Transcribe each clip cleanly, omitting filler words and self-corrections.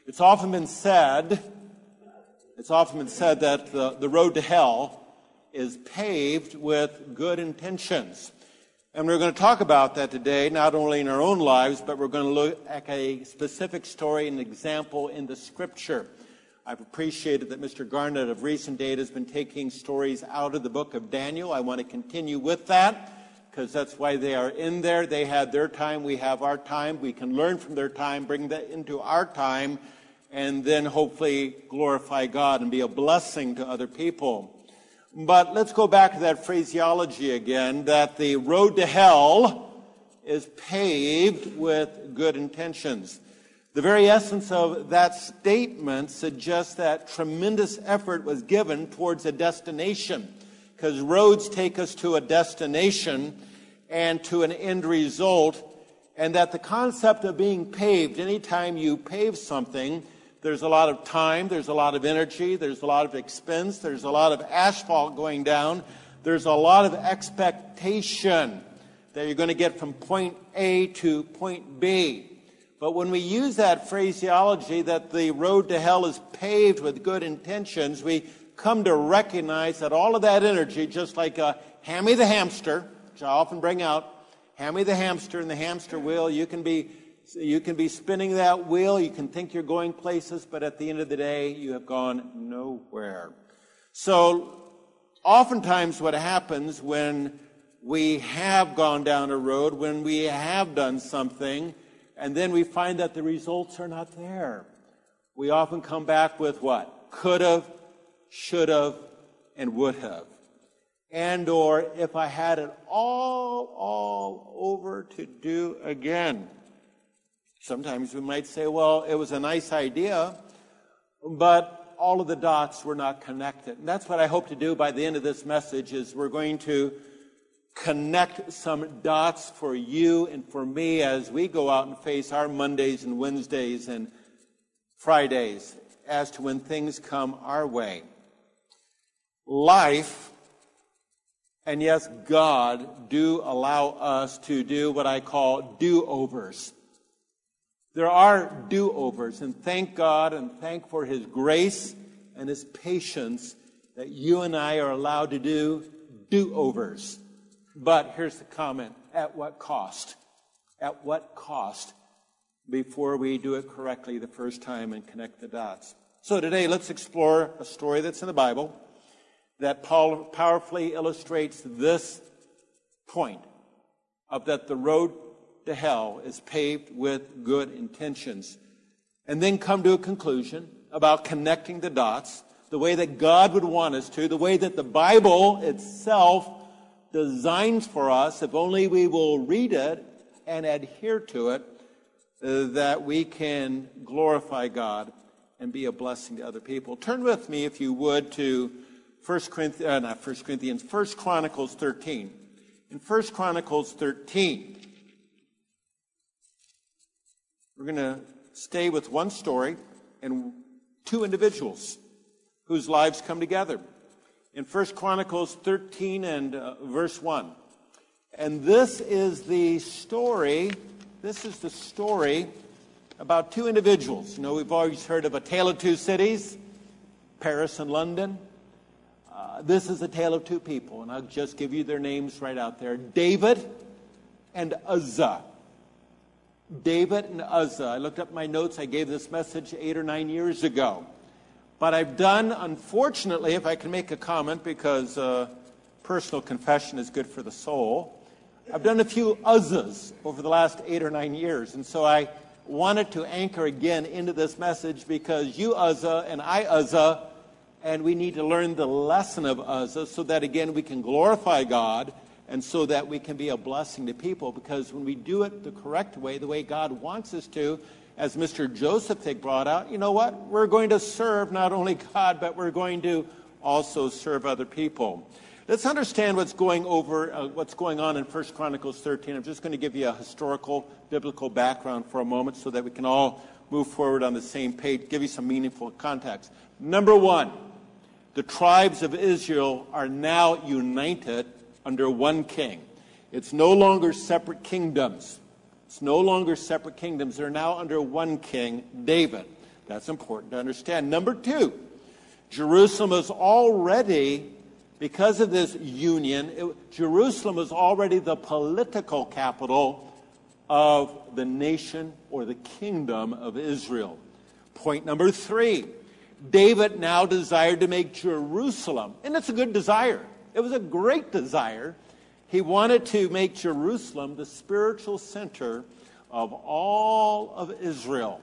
It's often been said that the road to hell is paved with good intentions. And we're going to talk about that today, not only in our own lives, but we're going to look at a specific story, an example in the Scripture. I've appreciated that Mr. Garnett of recent date has been taking stories out of the book of Daniel. I want to continue with that, because that's why they are in there. They had their time, we have our time. We can learn from their time, bring that into our time, and then hopefully glorify God and be a blessing to other people. But let's go back to that phraseology again, that the road to hell is paved with good intentions. The very essence of that statement suggests that tremendous effort was given towards a destination, because roads take us to a destination and to an end result, and that the concept of being paved, anytime you pave something, there's a lot of time, there's a lot of energy, there's a lot of expense, there's a lot of asphalt going down, there's a lot of expectation that you're going to get from point A to point B. But when we use that phraseology that the road to hell is paved with good intentions, we come to recognize that all of that energy, just like Hammy the hamster, which I often bring out, Hammy the hamster and the hamster wheel, you can be spinning that wheel, you can think you're going places, but at the end of the day, you have gone nowhere. So, oftentimes what happens when we have gone down a road, when we have done something, and then we find that the results are not there, we often come back with what? Could have, should have, and would have. And or if I had it all over to do again. Sometimes we might say, well, it was a nice idea, but all of the dots were not connected. And that's what I hope to do by the end of this message, is we're going to connect some dots for you and for me as we go out and face our Mondays and Wednesdays and Fridays as to when things come our way. Life, and yes, God, do allow us to do what I call do-overs. There are do-overs, and thank God and thank for His grace and His patience that you and I are allowed to do do-overs. But here's the comment: at what cost? At what cost before we do it correctly the first time and connect the dots? So today, let's explore a story that's in the Bible that powerfully illustrates this point of that the road to hell is paved with good intentions. And then come to a conclusion about connecting the dots the way that God would want us to, the way that the Bible itself designs for us, if only we will read it and adhere to it, that we can glorify God and be a blessing to other people. Turn with me, if you would, to 1 Chronicles 13. In 1 Chronicles 13, we're going to stay with one story and two individuals whose lives come together. In 1 Chronicles 13 and verse 1. And this is the story about two individuals. You know, we've always heard of a tale of two cities, Paris and London. This is a tale of two people, and I'll just give you their names right out there. David and Uzzah. David and Uzzah. I looked up my notes. I gave this message 8 or 9 years ago. But I've done, unfortunately, if I can make a comment, because personal confession is good for the soul, I've done a few Uzzahs over the last 8 or 9 years. And so I wanted to anchor again into this message, because you Uzzah and I Uzzah, and we need to learn the lesson of Uzzah so that, again, we can glorify God and so that we can be a blessing to people. Because when we do it the correct way, the way God wants us to, as Mr. Joseph brought out, you know what? We're going to serve not only God, but we're going to also serve other people. Let's understand what's going on in 1 Chronicles 13. I'm just going to give you a historical, biblical background for a moment so that we can all move forward on the same page, give you some meaningful context. Number one, the tribes of Israel are now united under one king. It's no longer separate kingdoms. They're now under one king, David. That's important to understand. Number two, Jerusalem is already, because of this union, Jerusalem is already the political capital of the nation or the kingdom of Israel. Point number three, David now desired to make Jerusalem, and it's a good desire. It was a great desire. He wanted to make Jerusalem the spiritual center of all of Israel,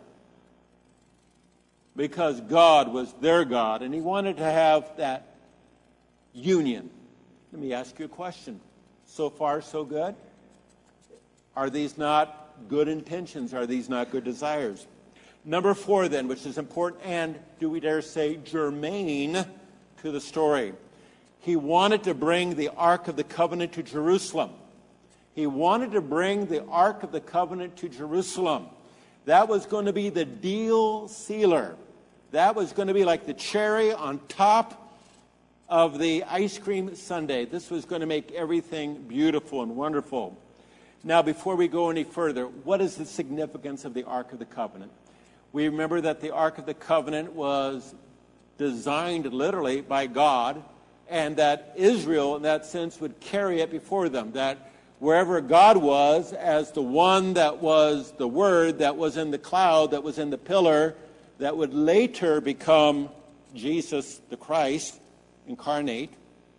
because God was their God, and he wanted to have that union. Let me ask you a question. So far, so good? Are these not good intentions? Are these not good desires? Number four, then, which is important and, do we dare say, germane to the story. He wanted to bring the Ark of the Covenant to Jerusalem. He wanted to bring the Ark of the Covenant to Jerusalem. That was going to be the deal sealer. That was going to be like the cherry on top of the ice cream sundae. This was going to make everything beautiful and wonderful. Now, before we go any further, what is the significance of the Ark of the Covenant? We remember that the Ark of the Covenant was designed literally by God, and that Israel, in that sense, would carry it before them. That wherever God was, as the one that was the Word, that was in the cloud, that was in the pillar, that would later become Jesus the Christ incarnate,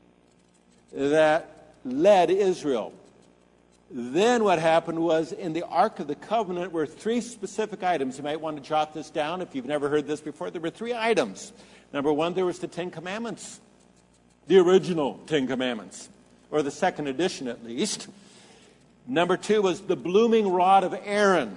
that led Israel. Then what happened was, in the Ark of the Covenant were three specific items. You might want to jot this down if you've never heard this before. There were three items. Number one, there was the Ten Commandments, the original Ten Commandments, or the second edition at least. Number two was the blooming rod of Aaron.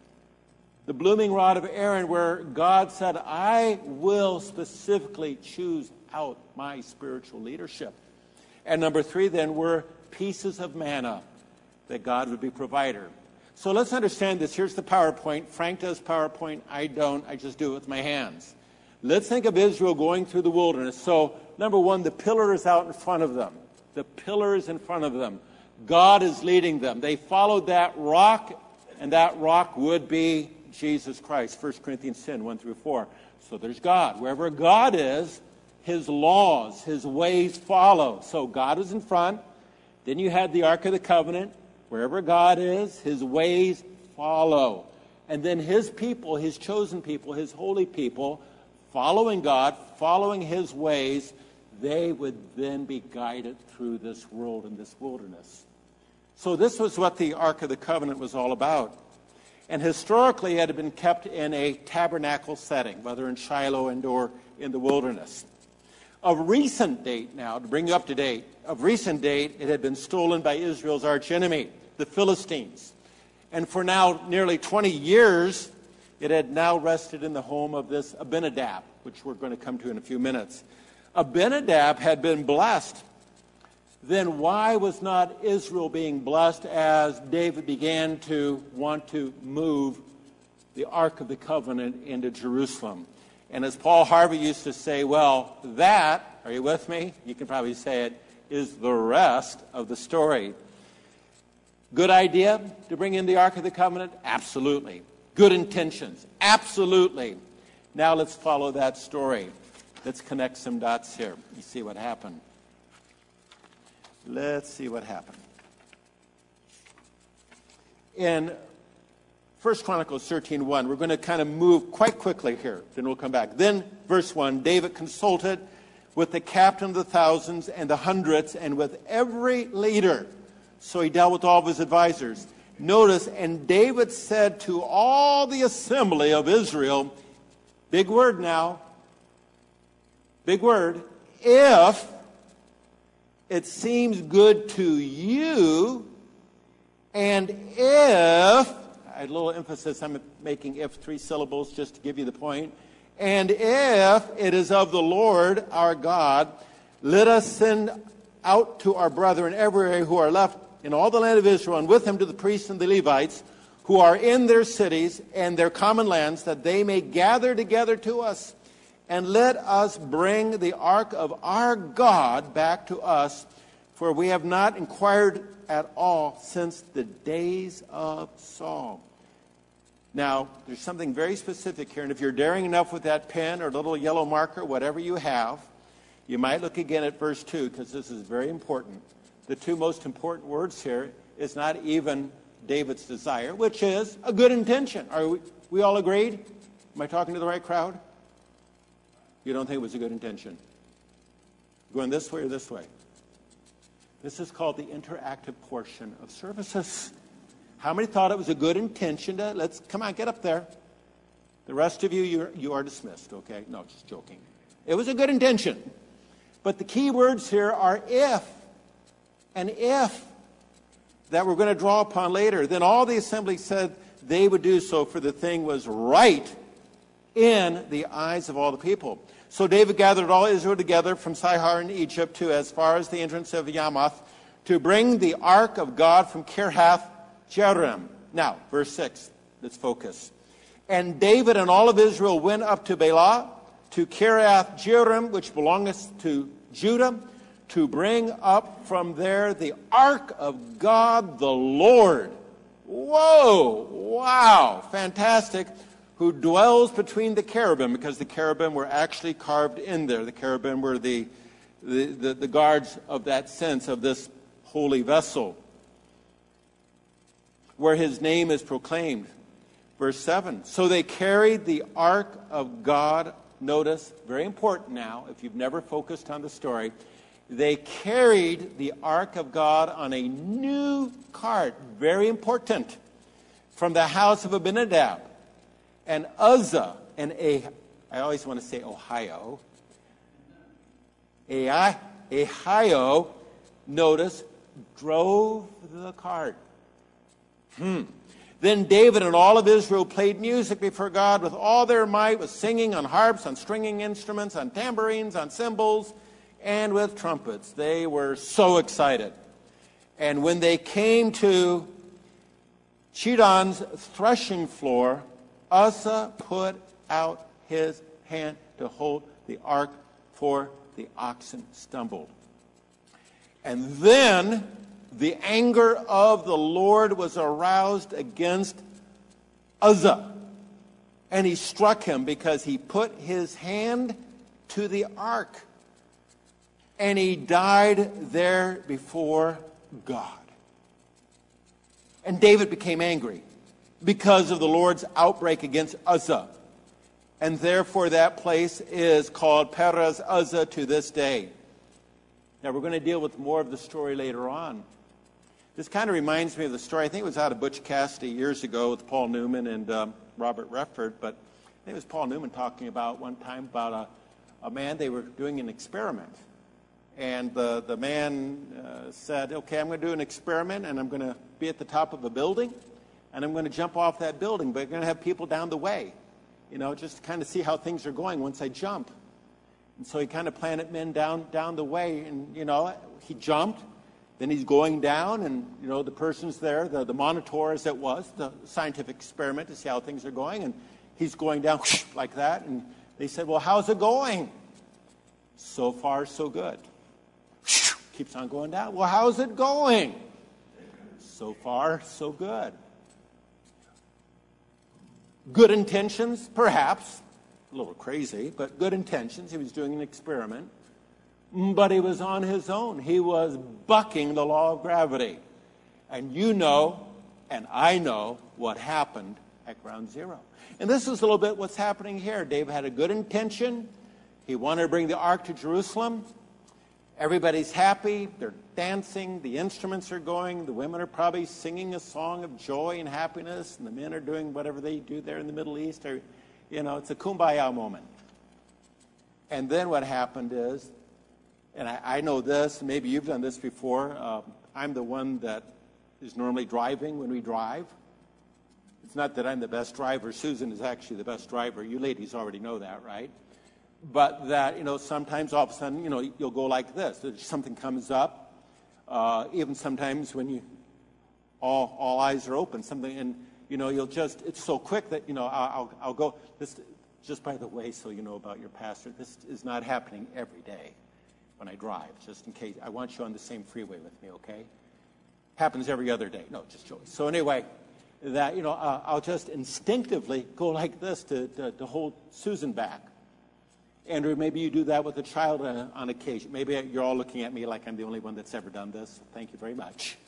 The blooming rod of Aaron, where God said, I will specifically choose out my spiritual leadership. And number three, then, were pieces of manna, that God would be provider. So let's understand this. Here's the PowerPoint. Frank does PowerPoint. I don't. I just do it with my hands. Let's think of Israel going through the wilderness. So, number one, the pillar is out in front of them. The pillar is in front of them. God is leading them. They followed that rock, and that rock would be Jesus Christ. 1 Corinthians 10, 1 through 4. So there's God. Wherever God is, his laws, his ways follow. So God is in front. Then you had the Ark of the Covenant. Wherever God is, his ways follow. And then his people, his chosen people, his holy people, following God, following his ways, they would then be guided through this world and this wilderness. So this was what the Ark of the Covenant was all about. And historically, it had been kept in a tabernacle setting, whether in Shiloh and or in the wilderness. Of recent date now, to bring you up to date, of recent date, it had been stolen by Israel's archenemy, the Philistines. And for now nearly 20 years, it had now rested in the home of this Abinadab, which we're going to come to in a few minutes. Abinadab had been blessed. Then why was not Israel being blessed as David began to want to move the Ark of the Covenant into Jerusalem? And as Paul Harvey used to say, well, that, are you with me? You can probably say it, is the rest of the story. Good idea to bring in the Ark of the Covenant? Absolutely. Good intentions? Absolutely. Now let's follow that story. Let's connect some dots here. You see what happened. Let's see what happened. In 1 Chronicles 13:1, we're going to kind of move quite quickly here. Then we'll come back. Then, verse 1, David consulted with the captain of the thousands and the hundreds and with every leader. So he dealt with all of his advisors. Notice, and David said to all the assembly of Israel, big word now, big word, if it seems good to you, and if, a little emphasis, I'm making if 3 syllables just to give you the point, and if it is of the Lord our God, let us send out to our brethren everywhere who are left in all the land of Israel, and with him to the priests and the Levites, who are in their cities and their common lands, that they may gather together to us. And let us bring the ark of our God back to us, for we have not inquired at all since the days of Saul. Now, there's something very specific here, and if you're daring enough with that pen or little yellow marker, whatever you have, you might look again at verse 2, because this is very important. The two most important words here is not even David's desire, which is a good intention. Are we all agreed? Am I talking to the right crowd? You don't think it was a good intention? Going this way or this way? This is called the interactive portion of services. How many thought it was a good intention to, come on, get up there. The rest of you are dismissed, okay? No, just joking. It was a good intention. But the key words here are if, and if, that we're going to draw upon later. Then all the assembly said they would do so, for the thing was right in the eyes of all the people. So David gathered all Israel together from Sihar in Egypt to as far as the entrance of Yamath to bring the ark of God from Kiriath Jearim. Now, verse 6, let's focus. And David and all of Israel went up to Bela, to Kiriath Jearim, which belongeth to Judah, to bring up from there the ark of God the Lord. Whoa! Wow! Fantastic. Who dwells between the cherubim, because the cherubim were actually carved in there. The cherubim were the guards of that sense of this holy vessel, where his name is proclaimed. Verse 7. So they carried the ark of God. Notice, very important now, if you've never focused on the story, they carried the ark of God on a new cart, very important, from the house of Abinadab. And Uzzah and I always want to say Ohio. Ahio, notice, drove the cart. Then David and all of Israel played music before God with all their might, with singing on harps, on stringing instruments, on tambourines, on cymbals, and with trumpets. They were so excited. And when they came to Chidon's threshing floor, Uzzah put out his hand to hold the ark, for the oxen stumbled. And then the anger of the Lord was aroused against Uzzah, and he struck him because he put his hand to the ark, and he died there before God. And David became angry because of the Lord's outbreak against Uzzah. And therefore that place is called Perez Uzzah to this day. Now we're going to deal with more of the story later on. This kind of reminds me of the story, I think it was out of Butch Cassidy years ago with Paul Newman and Robert Redford, but I think it was Paul Newman talking about one time about a man, they were doing an experiment. And the man said, okay, I'm going to do an experiment, and I'm going to be at the top of a building, and I'm going to jump off that building, but I'm going to have people down the way, just to kind of see how things are going once I jump. And so he kind of planted men down the way, and, he jumped. Then he's going down, and, the person's there, the monitor as it was, the scientific experiment to see how things are going, and he's going down like that. And they said, well, how's it going? So far, so good. Keeps on going down. Well, how's it going? So far, so good. Good intentions, perhaps. A little crazy, but good intentions. He was doing an experiment. But he was on his own. He was bucking the law of gravity. And you know, and I know, what happened at ground zero. And this is a little bit what's happening here. David had a good intention. He wanted to bring the ark to Jerusalem. Everybody's happy. They're dancing. The instruments are going. The women are probably singing a song of joy and happiness. And the men are doing whatever they do there in the Middle East. It's a kumbaya moment. And then what happened is, and I know this, maybe you've done this before, I'm the one that is normally driving when we drive. It's not that I'm the best driver. Susan is actually the best driver. You ladies already know that, right? But that, sometimes all of a sudden, you'll go like this. Something comes up, even sometimes when all eyes are open, something, and, you'll just, it's so quick that, I'll go, this, just by the way, so you know about your pastor, this is not happening every day when I drive, just in case. I want you on the same freeway with me, okay? Happens every other day. No, just joking. So anyway, that, I'll just instinctively go like this to hold Susan back. Andrew, maybe you do that with a child on occasion. Maybe you're all looking at me like I'm the only one that's ever done this. Thank you very much.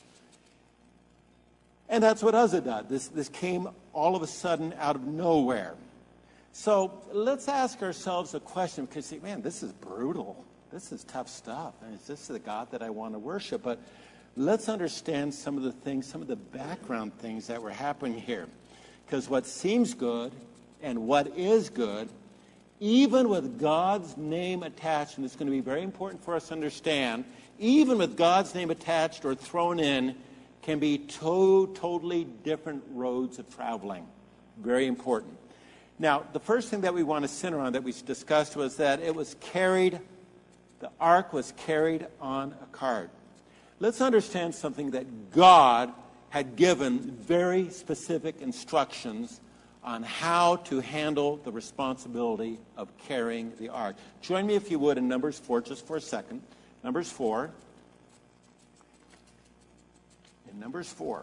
And that's what Uzzah did. This came all of a sudden out of nowhere. So let's ask ourselves a question, because, man, this is brutal. This is tough stuff. And is this the God that I want to worship? But let's understand some of the things, some of the background things that were happening here. Because what seems good and what is good, even with God's name attached, and it's going to be very important for us to understand, even with God's name attached or thrown in, can be totally different roads of traveling. Very important. Now, the first thing that we want to center on that we discussed was that the ark was carried on a cart. Let's understand something, that God had given very specific instructions on how to handle the responsibility of carrying the ark. Join me, if you would, in Numbers 4 just for a second. Numbers 4. In Numbers 4.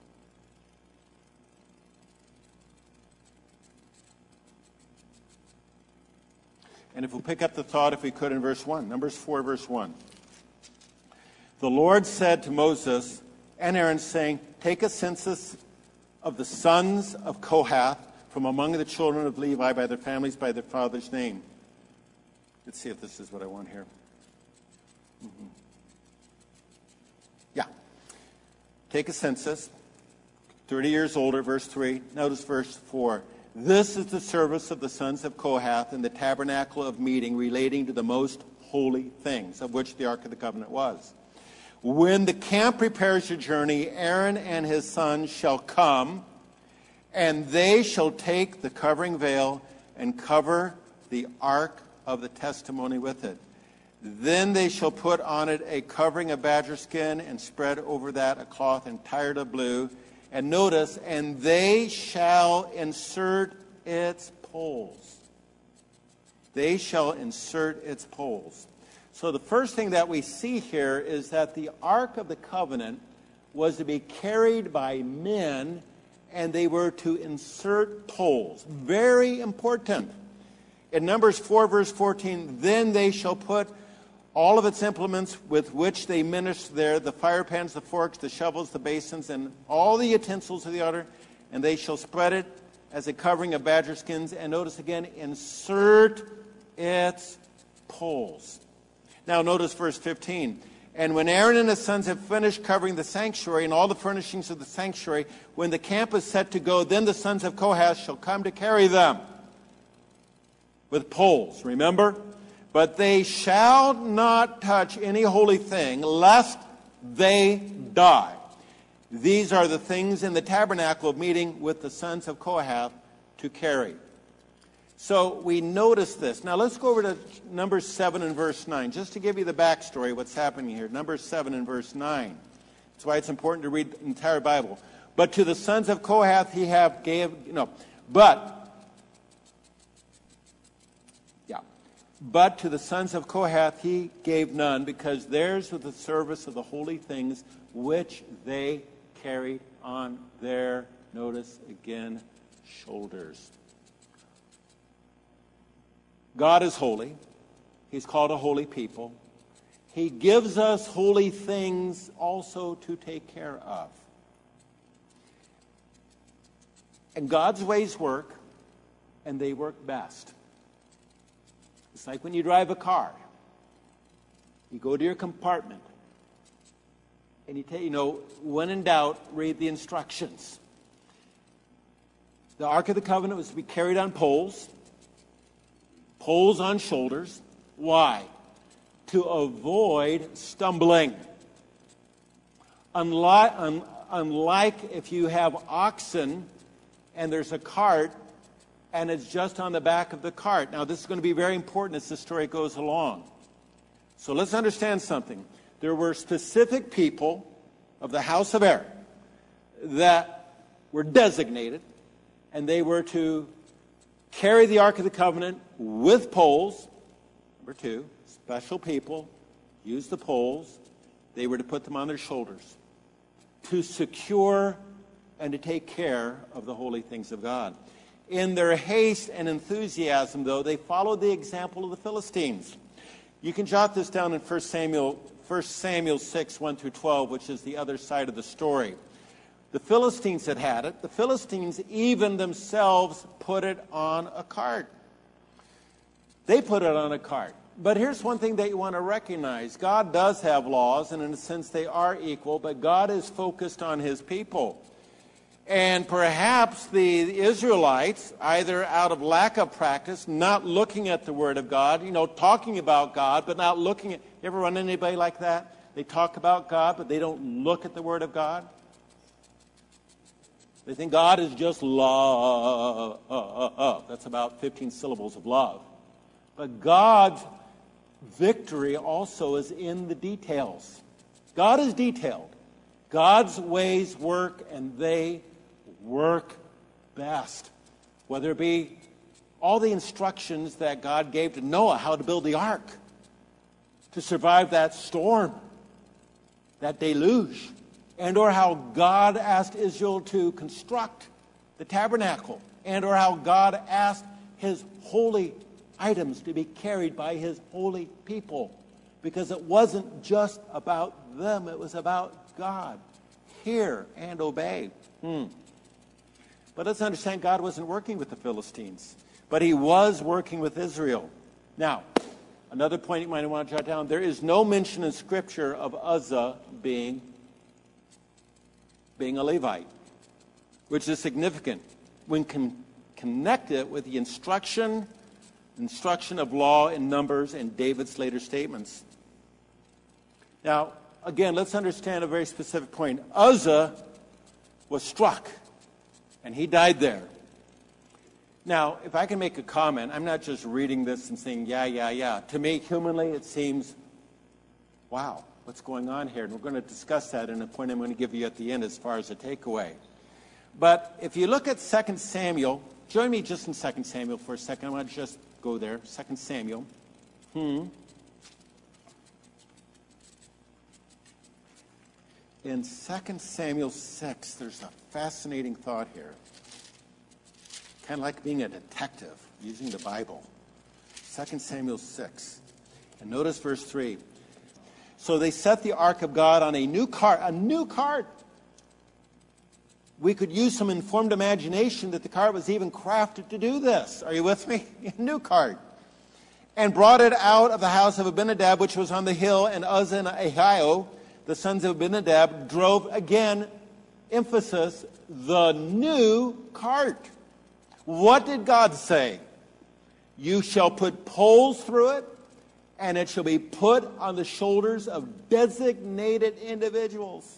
And if we'll pick up the thought, if we could, in verse 1. Numbers 4, verse 1. The Lord said to Moses and Aaron, saying, take a census of the sons of Kohath from among the children of Levi by their families, by their father's name. Let's see if this is what I want here. Yeah. Take a census, 30 years older, verse 3. Notice verse 4. This is the service of the sons of Kohath in the tabernacle of meeting, relating to the most holy things, of which the Ark of the Covenant was. When the camp prepares your journey, Aaron and his sons shall come, and they shall take the covering veil and cover the ark of the testimony with it. Then they shall put on it a covering of badger skin, and spread over that a cloth entirely of blue. And notice, and they shall insert its poles. They shall insert its poles. So the first thing that we see here is that the Ark of the Covenant was to be carried by men, and they were to insert poles. Very important. In Numbers 4, verse 14, then they shall put all of its implements with which they minister there, the fire pans, the forks, the shovels, the basins, and all the utensils of the altar, and they shall spread it as a covering of badger skins. And notice again, insert its poles. Now notice verse 15. And when Aaron and his sons have finished covering the sanctuary and all the furnishings of the sanctuary, when the camp is set to go, then the sons of Kohath shall come to carry them with poles. Remember? But they shall not touch any holy thing, lest they die. These are the things in the tabernacle of meeting with the sons of Kohath to carry. So we notice this. Now let's go over to Numbers 7 and verse 9, just to give you the backstory, what's happening here. Numbers 7 and verse 9. That's why it's important to read the entire Bible. But to the sons of Kohath But to the sons of Kohath he gave none, because theirs was the service of the holy things which they carried on their, notice again, shoulders. God is holy. He's called a holy people. He gives us holy things also to take care of. And God's ways work, and they work best. It's like when you drive a car. You go to your compartment, and when in doubt, read the instructions. The Ark of the Covenant was to be carried on poles on shoulders. Why? To avoid stumbling. Unlike if you have oxen and there's a cart, and it's just on the back of the cart. Now, this is going to be very important as the story goes along. So let's understand something. There were specific people of the house of Aaron that were designated, and they were to carry the Ark of the Covenant with poles. Number 2, special people used the poles. They were to put them on their shoulders to secure and to take care of the holy things of God. In their haste and enthusiasm, though, they followed the example of the Philistines. You can jot this down in 1 Samuel 6, 1 through 12, which is the other side of the story. The Philistines had it. The Philistines even themselves put it on a cart. They put it on a cart. But here's one thing that you want to recognize. God does have laws, and in a sense they are equal, but God is focused on his people. And perhaps the Israelites, either out of lack of practice, not looking at the Word of God, talking about God, but not looking at... You ever run into anybody like that? They talk about God, but they don't look at the Word of God. They think God is just love. That's about 15 syllables of love. But God's victory also is in the details. God is detailed. God's ways work, and they work best. Whether it be all the instructions that God gave to Noah how to build the ark, to survive that storm, that deluge, and or how God asked Israel to construct the tabernacle, and or how God asked his holy items to be carried by his holy people, because it wasn't just about them, it was about God. Hear and obey. But let's understand, God wasn't working with the Philistines, but he was working with Israel. Now, another point you might want to jot down, there is no mention in Scripture of Uzzah being a Levite, which is significant when connect it with the instruction of law in Numbers and David's later statements. Now, again, let's understand a very specific point. Uzzah was struck, and he died there. Now, if I can make a comment, I'm not just reading this and saying, yeah. To me, humanly, it seems, wow, what's going on here? And we're going to discuss that in a point I'm going to give you at the end as far as a takeaway. But if you look at 2 Samuel, join me just in 2 Samuel for a second. I want to just go there. 2 Samuel. In 2 Samuel 6, there's a fascinating thought here. Kind of like being a detective using the Bible. 2 Samuel 6. And notice verse 3. So they set the ark of God on a new cart. A new cart. We could use some informed imagination that the cart was even crafted to do this. Are you with me? A new cart. And brought it out of the house of Abinadab, which was on the hill, and Uzzah and Ahio, the sons of Abinadab, drove again, emphasis, the new cart. What did God say? You shall put poles through it, and it shall be put on the shoulders of designated individuals.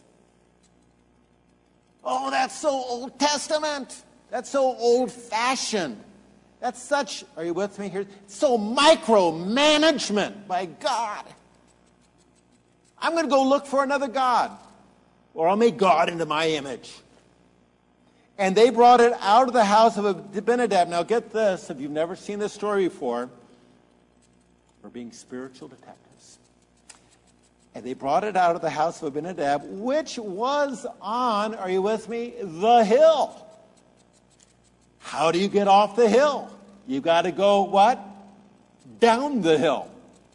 Oh, that's so Old Testament. That's so old-fashioned. That's such, are you with me here? So micromanagement by God. I'm going to go look for another God, or I'll make God into my image. And they brought it out of the house of Abinadab. Now get this, if you've never seen this story before, we're being spiritual detectives. And they brought it out of the house of Abinadab, which was on, are you with me, the hill. How do you get off the hill? You've got to go, what? Down the hill.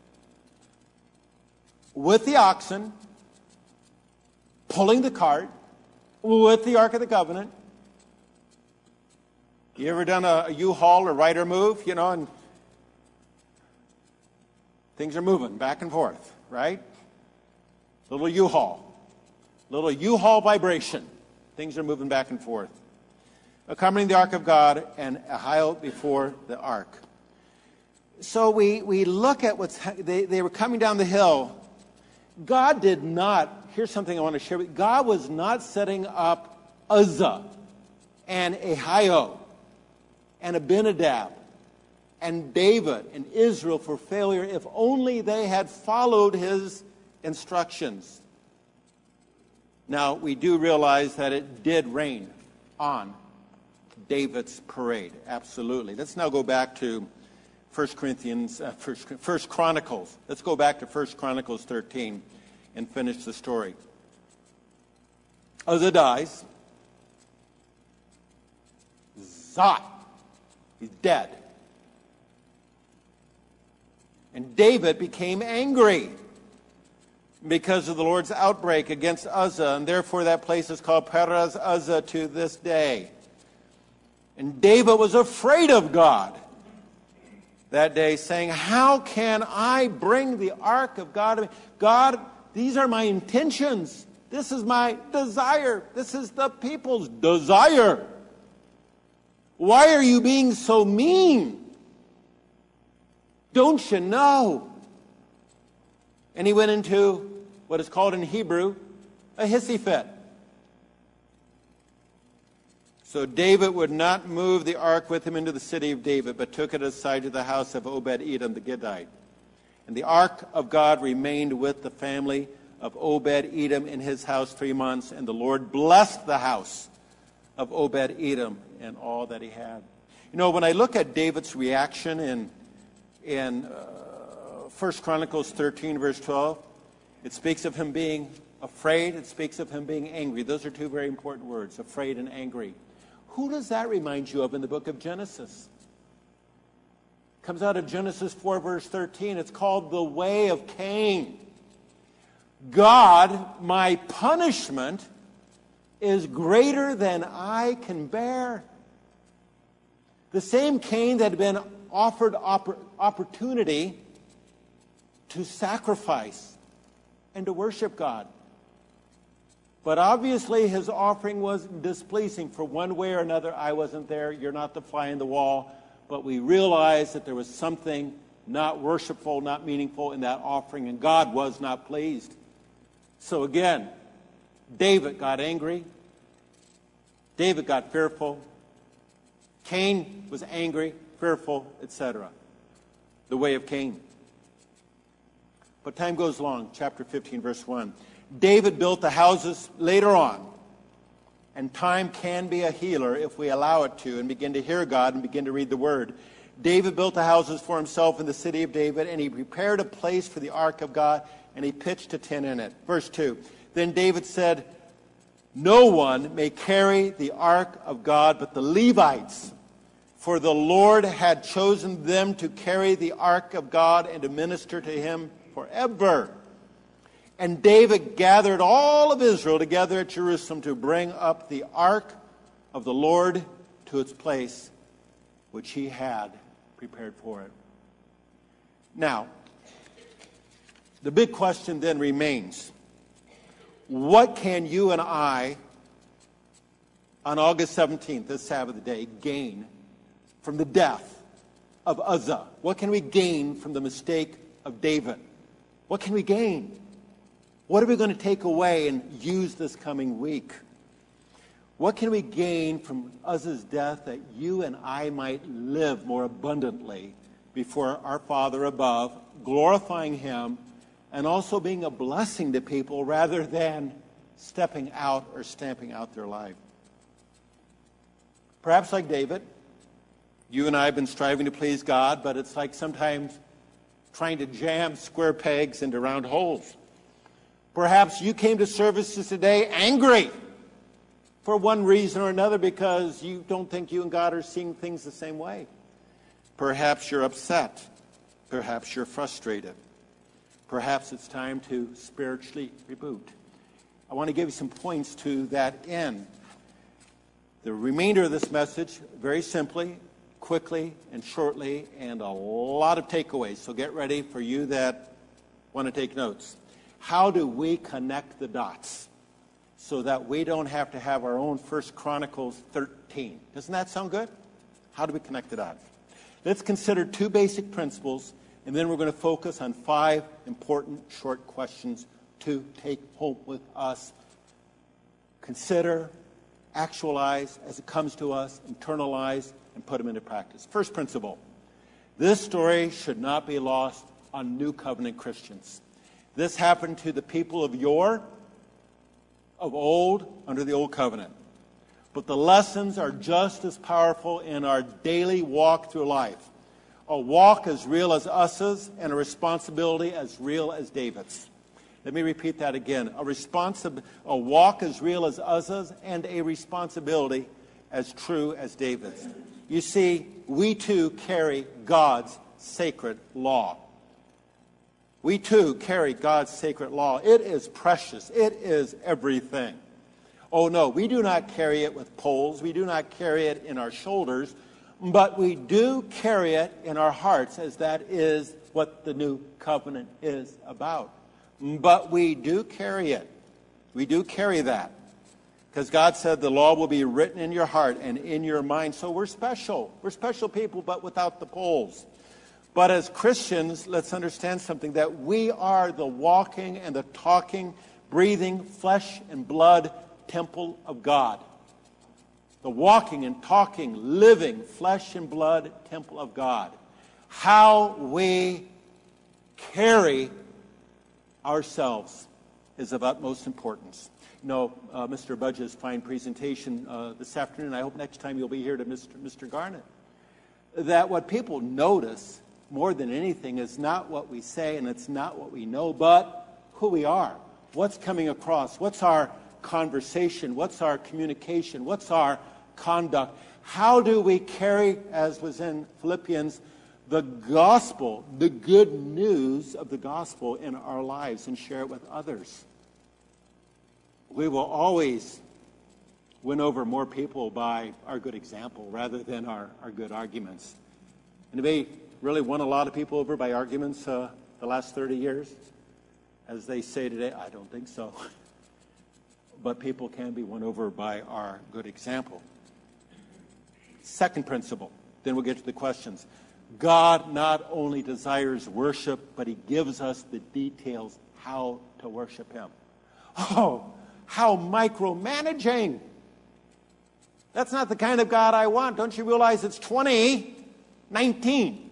With the oxen, pulling the cart, with the Ark of the Covenant. You ever done a U-Haul or rider move, and things are moving back and forth, right? Little U-Haul vibration. Things are moving back and forth. Accompanying the Ark of God and Ahio before the Ark. So we look at they were coming down the hill. God did not, here's something I want to share with you. God was not setting up Uzzah and Ahio and Abinadab and David and Israel for failure if only they had followed his instructions. Now, we do realize that it did rain on David's parade. Absolutely. Let's now go back to 1 Chronicles. Let's go back to 1 Chronicles 13 and finish the story. Uzzah dies. saw it. He's dead. And David became angry because of the Lord's outbreak against Uzzah, and therefore that place is called Perez Uzzah to this day. And David was afraid of God that day, saying, how can I bring the ark of God? God, these are my intentions. This is my desire. This is the people's desire. Why are you being so mean? Don't you know? And he went into what is called in Hebrew a hissy fit. So David would not move the ark with him into the city of David, but took it aside to the house of Obed-Edom the Gittite. And the ark of God remained with the family of Obed-Edom in his house 3 months, and the Lord blessed the house of Obed-Edom and all that he had. You know, when I look at David's reaction in 1 Chronicles 13, verse 12, it speaks of him being afraid. It speaks of him being angry. Those are two very important words, afraid and angry. Who does that remind you of in the book of Genesis? It comes out of Genesis 4, verse 13. It's called the way of Cain. God, my punishment is greater than I can bear. The same Cain that had been offered opportunity to sacrifice and to worship God. But obviously his offering was displeasing for one way or another. I wasn't there. You're not the fly in the wall. But we realized that there was something not worshipful, not meaningful in that offering, and God was not pleased. So again, David got angry. David got fearful. Cain was angry, fearful, etc. The way of Cain. But time goes along. Chapter 15, verse 1. David built the houses later on. And time can be a healer if we allow it to and begin to hear God and begin to read the Word. David built the houses for himself in the city of David, and he prepared a place for the ark of God, and he pitched a tent in it. Verse 2. Then David said, no one may carry the ark of God but the Levites, for the Lord had chosen them to carry the ark of God and to minister to him forever. And David gathered all of Israel together at Jerusalem to bring up the ark of the Lord to its place, which he had prepared for it. Now, the big question then remains, what can you and I, on August 17th, this Sabbath day, gain from the death of Uzzah? What can we gain from the mistake of David? What can we gain? What are we going to take away and use this coming week? What can we gain from Uzzah's death that you and I might live more abundantly before our Father above, glorifying him and also being a blessing to people rather than stepping out or stamping out their life? Perhaps like David, you and I have been striving to please God, but it's like sometimes trying to jam square pegs into round holes. Perhaps you came to services today angry for one reason or another because you don't think you and God are seeing things the same way. Perhaps you're upset. Perhaps you're frustrated. Perhaps it's time to spiritually reboot. I want to give you some points to that end. The remainder of this message, very simply, quickly, and shortly, and a lot of takeaways. So get ready for you that want to take notes. How do we connect the dots so that we don't have to have our own 1 Chronicles 13? Doesn't that sound good? How do we connect the dots? Let's consider two basic principles, and then we're going to focus on 5 important short questions to take home with us. Consider, actualize as it comes to us, internalize, and put them into practice. First principle, this story should not be lost on New Covenant Christians. This happened to the people of old, under the Old Covenant. But the lessons are just as powerful in our daily walk through life. A walk as real as Uzzah's and a responsibility as real as David's. Let me repeat that again. A walk as real as Uzzah's and a responsibility as true as David's. You see, we too carry God's sacred law. We too carry God's sacred law. It is precious. It is everything. Oh no, we do not carry it with poles. We do not carry it in our shoulders, but we do carry it in our hearts, as that is what the new covenant is about. But we do carry it. We do carry that. Because God said the law will be written in your heart and in your mind. So we're special. We're special people, but without the poles. But as Christians, let's understand something, that we are the walking and the talking, breathing, flesh and blood temple of God. The walking and talking, living, flesh and blood temple of God. How we carry ourselves is of utmost importance. You know, Mr. Budge's fine presentation this afternoon, I hope next time you'll be here to Mr. Garnett, that what people notice more than anything is not what we say and it's not what we know, but who we are. What's coming across? What's our conversation? What's our communication? What's our conduct? How do we carry, as was in Philippians, the gospel, the good news of the gospel in our lives and share it with others? We will always win over more people by our good example rather than our good arguments. Anybody really won a lot of people over by arguments the last 30 years? As they say today, I don't think so. But people can be won over by our good example. Second principle, then we'll get to the questions. God not only desires worship, but he gives us the details how to worship him. Oh, how micromanaging. That's not the kind of God I want. Don't you realize it's 2019?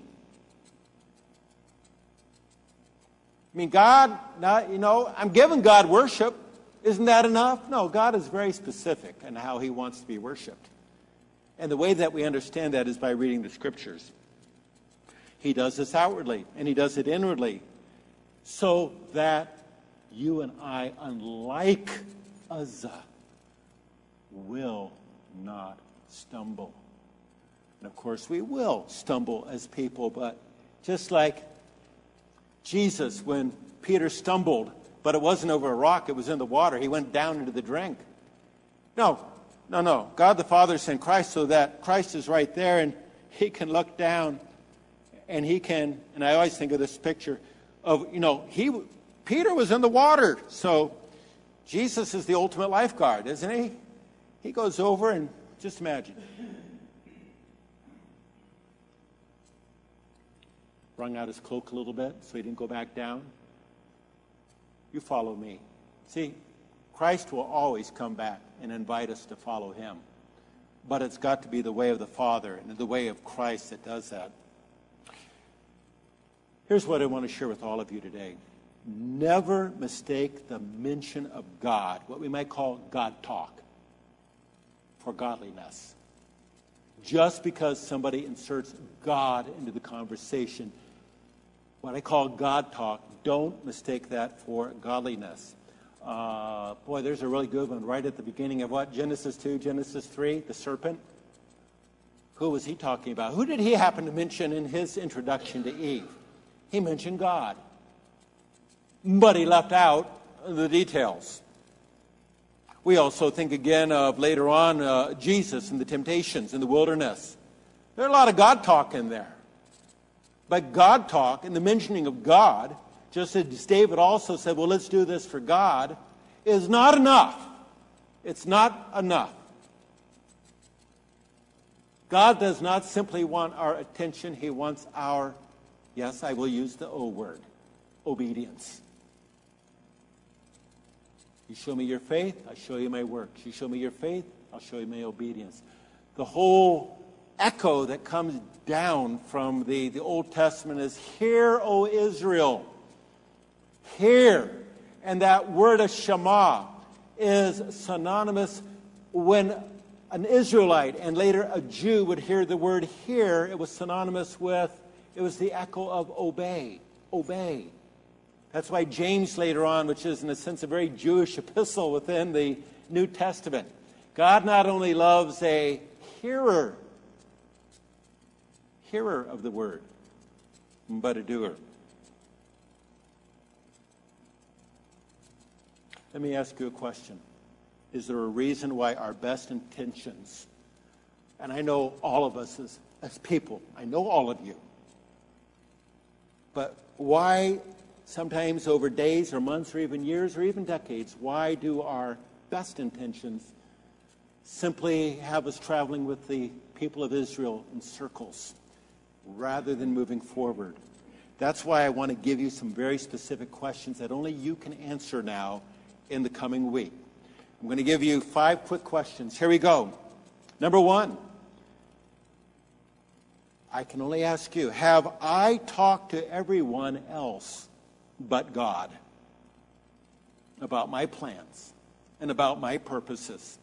I mean, God, I'm giving God worship. Isn't that enough? No, God is very specific in how he wants to be worshiped. And the way that we understand that is by reading the scriptures. He does this outwardly, and he does it inwardly, so that you and I, unlike Uzzah, will not stumble. And of course, we will stumble as people, but just like Jesus, when Peter stumbled, but it wasn't over a rock, it was in the water, he went down into the drink. No. God the Father sent Christ so that Christ is right there, and he can look down, and he can, and I always think of this picture of, Peter was in the water, so Jesus is the ultimate lifeguard, isn't he? He goes over and just imagine. Wrung out his cloak a little bit so he didn't go back down. You follow me. See, Christ will always come back and invite us to follow him. But it's got to be the way of the Father and the way of Christ that does that. Here's what I want to share with all of you today. Never mistake the mention of God, what we might call God talk, for godliness. Just because somebody inserts God into the conversation, what I call God talk, don't mistake that for godliness. There's a really good one right at the beginning of what? Genesis 2, Genesis 3, the serpent. Who was he talking about? Who did he happen to mention in his introduction to Eve? He mentioned God. But he left out the details. We also think again of later on Jesus and the temptations in the wilderness. There's a lot of God talk in there. But God talk and the mentioning of God, just as David also said, well, let's do this for God, is not enough. It's not enough. God does not simply want our attention. He wants our, yes, I will use the O word, obedience. You show me your faith, I show you my works. You show me your faith, I'll show you my obedience. The whole echo that comes down from the Old Testament is, hear, O Israel. Hear. And that word of Shema is synonymous when an Israelite and later a Jew would hear the word hear. It was synonymous with, it was the echo of obey. Obey. That's why James later on, which is in a sense a very Jewish epistle within the New Testament, God not only loves a hearer of the word, but a doer. Let me ask you a question. Is there a reason why our best intentions, and I know all of us as people, I know all of you, but why sometimes over days or months or even years or even decades, why do our best intentions simply have us traveling with the people of Israel in circles rather than moving forward? That's why I want to give you some very specific questions that only you can answer now in the coming week. I'm going to give you 5 quick questions. Here we go. Number 1. I can only ask you, have I talked to everyone else but God about my plans and about my purposes?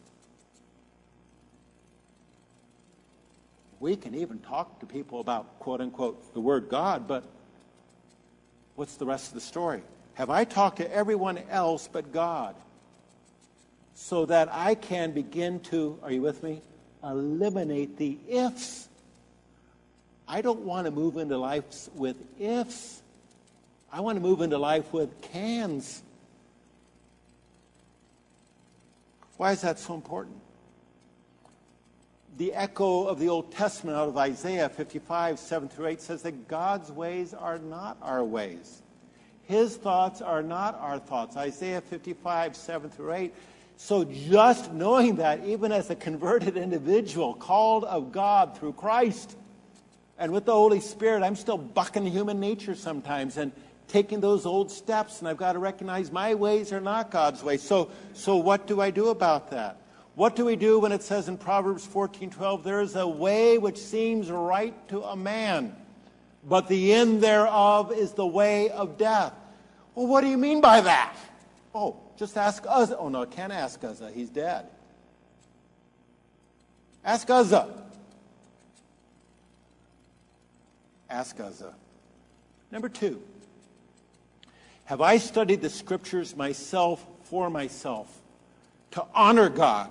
We can even talk to people about, quote unquote, the word God, but what's the rest of the story? Have I talked to everyone else but God so that I can begin to, are you with me, eliminate the ifs? I don't want to move into life with ifs. I want to move into life with cans. Why is that so important? The echo of the Old Testament out of Isaiah 55, 7-8 says that God's ways are not our ways. His thoughts are not our thoughts. Isaiah 55, 7-8. So just knowing that, even as a converted individual, called of God through Christ, and with the Holy Spirit, I'm still bucking human nature sometimes and taking those old steps, and I've got to recognize my ways are not God's ways. So what do I do about that? What do we do when it says in Proverbs 14:12, there is a way which seems right to a man, but the end thereof is the way of death? Well, what do you mean by that? Oh, just ask Uzzah. Oh, no, I can't ask Uzzah. He's dead. Ask Uzzah. Ask Uzzah. Number 2, have I studied the Scriptures myself for myself to honor God?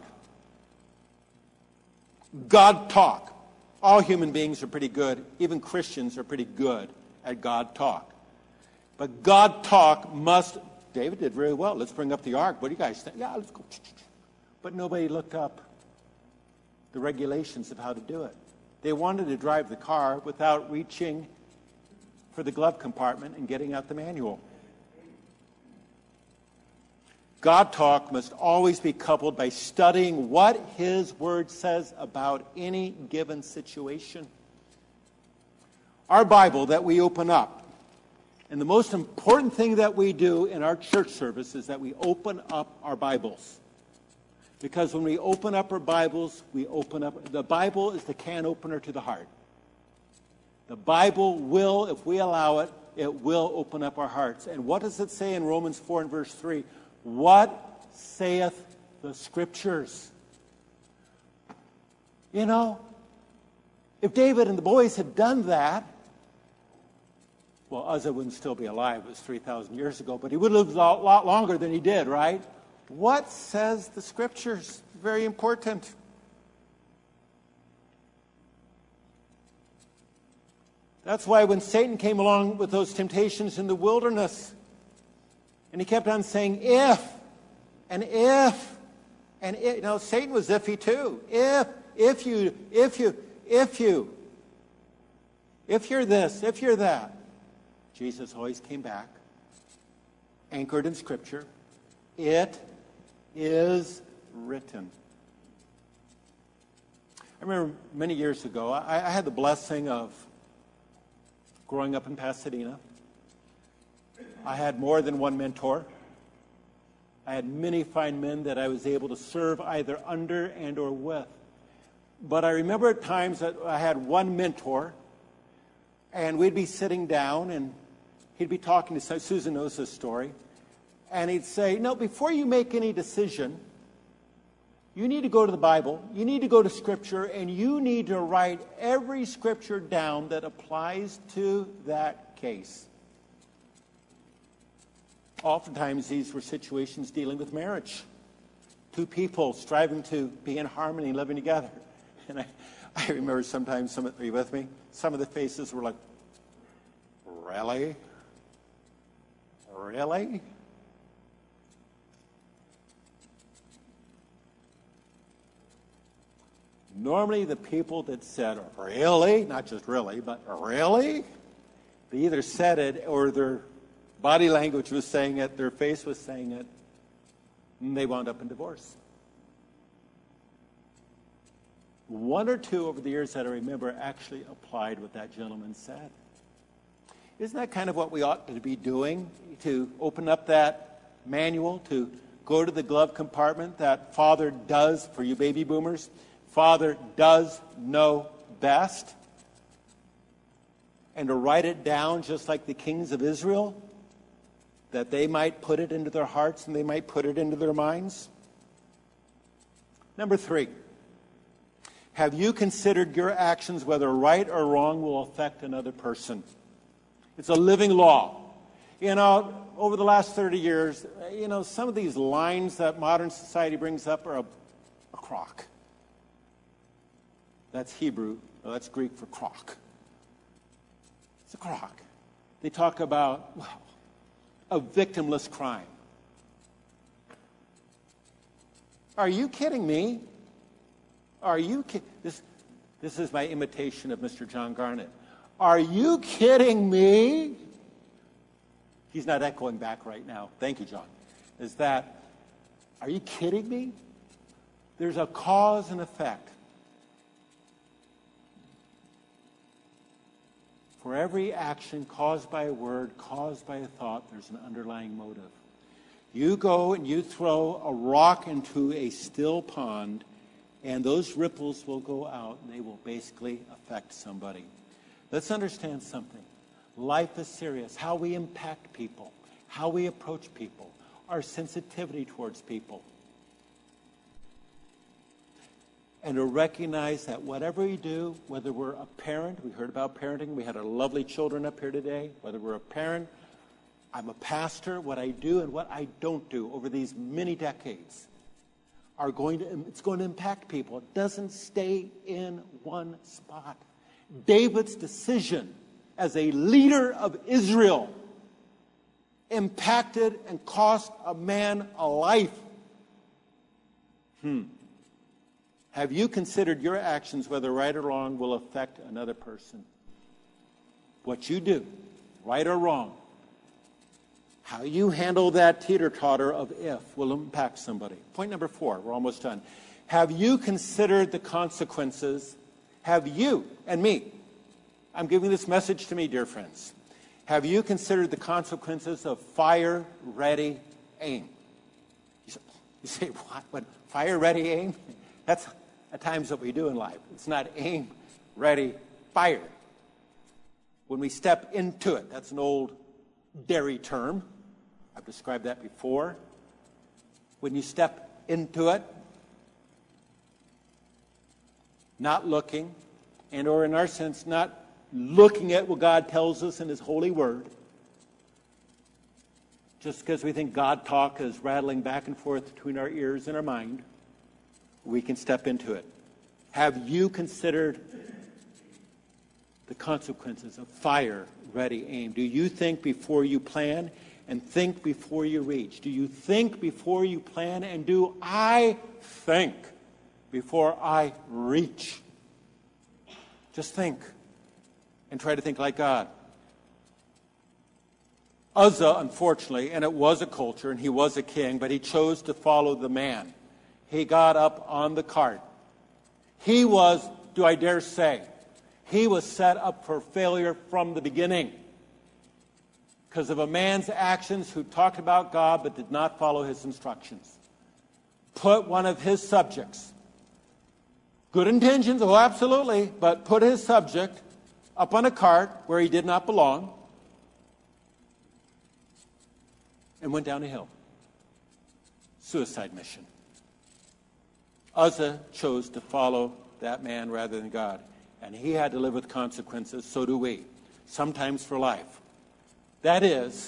God talk. All human beings are pretty good. Even Christians are pretty good at God talk. But God talk must, David did very well. Let's bring up the ark. What do you guys think? Yeah, let's go. But nobody looked up the regulations of how to do it. They wanted to drive the car without reaching for the glove compartment and getting out the manual. God talk must always be coupled by studying what His Word says about any given situation. Our Bible that we open up, and the most important thing that we do in our church service is that we open up our Bibles. Because when we open up our Bibles, we open up, the Bible is the can opener to the heart. The Bible will, if we allow it, it will open up our hearts. And what does it say in Romans 4 and verse 3? What saith the Scriptures? You know, if David and the boys had done that, well, Uzzah wouldn't still be alive. It was 3,000 years ago, but he would have lived a lot longer than he did, right? What says the Scriptures? Very important. That's why when Satan came along with those temptations in the wilderness, and he kept on saying, if, and if, and if. You know, Satan was iffy too. If you're this, if you're that. Jesus always came back, anchored in Scripture. It is written. I remember many years ago, I had the blessing of growing up in Pasadena. I had more than one mentor. I had many fine men that I was able to serve either under and or with. But I remember at times that I had one mentor, and we'd be sitting down, and he'd be talking to, Susan knows this story, and he'd say, no, before you make any decision, you need to go to the Bible, you need to go to Scripture, and you need to write every Scripture down that applies to that case. Oftentimes, these were situations dealing with marriage. Two people striving to be in harmony, living together. And I remember sometimes, are you with me? Some of the faces were like, really? Really? Normally the people that said, really, not just really, but really, they either said it or their body language was saying it, their face was saying it, and they wound up in divorce. One or two over the years that I remember actually applied what that gentleman said. Isn't that kind of what we ought to be doing? To open up that manual, to go to the glove compartment that Father does, for you baby boomers, Father does know best, and to write it down just like the kings of Israel, that they might put it into their hearts and they might put it into their minds. Number 3, have you considered your actions, whether right or wrong, will affect another person? It's a living law. Over the last 30 years, some of these lines that modern society brings up are a crock. That's Hebrew, that's Greek for crock. It's a crock. They talk about, a victimless crime. Are you kidding me? Are you kidding? This is my imitation of Mr. John Garnett. Are you kidding me? He's not echoing back right now. Thank you, John. Are you kidding me? There's a cause and effect. For every action caused by a word, caused by a thought, there's an underlying motive. You go and you throw a rock into a still pond, and those ripples will go out, and they will basically affect somebody. Let's understand something. Life is serious. How we impact people, how we approach people, our sensitivity towards people. And to recognize that whatever we do, whether we're a parent, we heard about parenting, we had our lovely children up here today, whether we're a parent, I'm a pastor, what I do and what I don't do over these many decades it's going to impact people. It doesn't stay in one spot. David's decision as a leader of Israel impacted and cost a man a life. Have you considered your actions, whether right or wrong, will affect another person? What you do, right or wrong, how you handle that teeter-totter of if will impact somebody. Point number 4, we're almost done. Have you considered the consequences? Have you, and me, I'm giving this message to me, dear friends. Have you considered the consequences of fire, ready, aim? You say, what? Fire, ready, aim? That's at times what we do in life. It's not aim, ready, fire. When we step into it, that's an old dairy term. I've described that before. When you step into it, not looking, and or in our sense, not looking at what God tells us in His holy word, just because we think God talk is rattling back and forth between our ears and our mind, we can step into it. Have you considered the consequences of fire, ready, aim? Do you think before you plan and think before you reach? Do you think before you plan and do I think before I reach? Just think and try to think like God. Uzzah, unfortunately, and it was a culture and he was a king, but he chose to follow the man. He got up on the cart. He was, do I dare say, he was set up for failure from the beginning because of a man's actions who talked about God but did not follow his instructions. Put one of his subjects, good intentions, oh absolutely, but put his subject up on a cart where he did not belong and went down a hill. Suicide mission. Uzzah chose to follow that man rather than God. And he had to live with consequences. So do we. Sometimes for life. That is,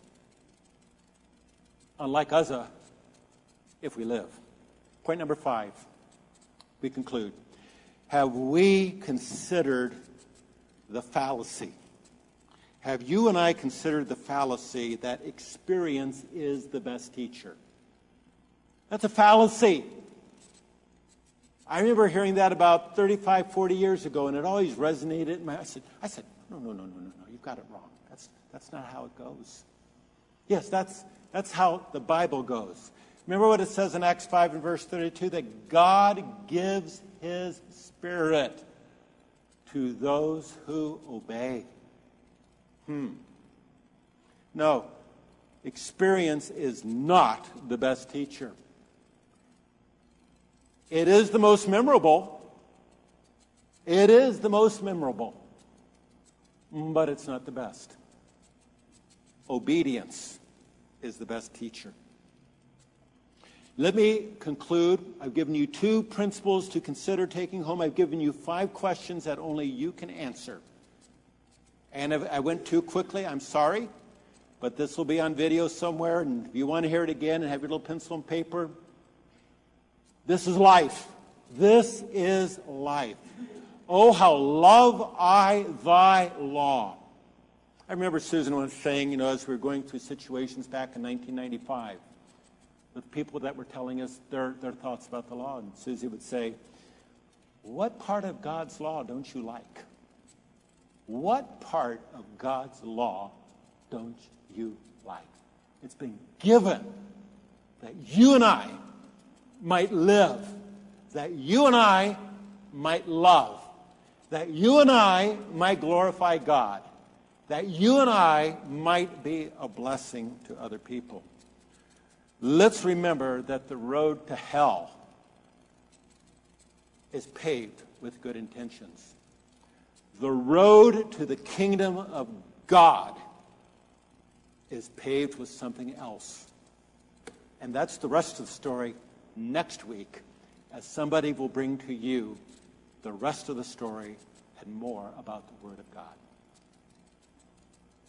unlike Uzzah, if we live. Point number 5. We conclude. have we considered the fallacy? Have you and I considered the fallacy that experience is the best teacher? That's a fallacy. I remember hearing that about 35, 40 years ago, and it always resonated in my I said, no, you've got it wrong. That's not how it goes. Yes, that's how the Bible goes. Remember what it says in Acts 5 and verse 32, that God gives his Spirit to those who obey. No, experience is not the best teacher. It is the most memorable. It is the most memorable. But it's not the best. Obedience is the best teacher. Let me conclude. I've given you 2 principles to consider taking home. I've given you 5 questions that only you can answer. And if I went too quickly, I'm sorry. But this will be on video somewhere. And if you want to hear it again and have your little pencil and paper, this is life. This is life. Oh, how love I thy law. I remember Susan once saying, as we were going through situations back in 1995, with people that were telling us their thoughts about the law. And Susie would say, what part of God's law don't you like? What part of God's law don't you like? It's been given that you and I might live, that you and I might love, that you and I might glorify God, that you and I might be a blessing to other people. Let's remember that the road to hell is paved with good intentions. The road to the kingdom of God is paved with something else. And that's the rest of the story next week, as somebody will bring to you the rest of the story and more about the Word of God.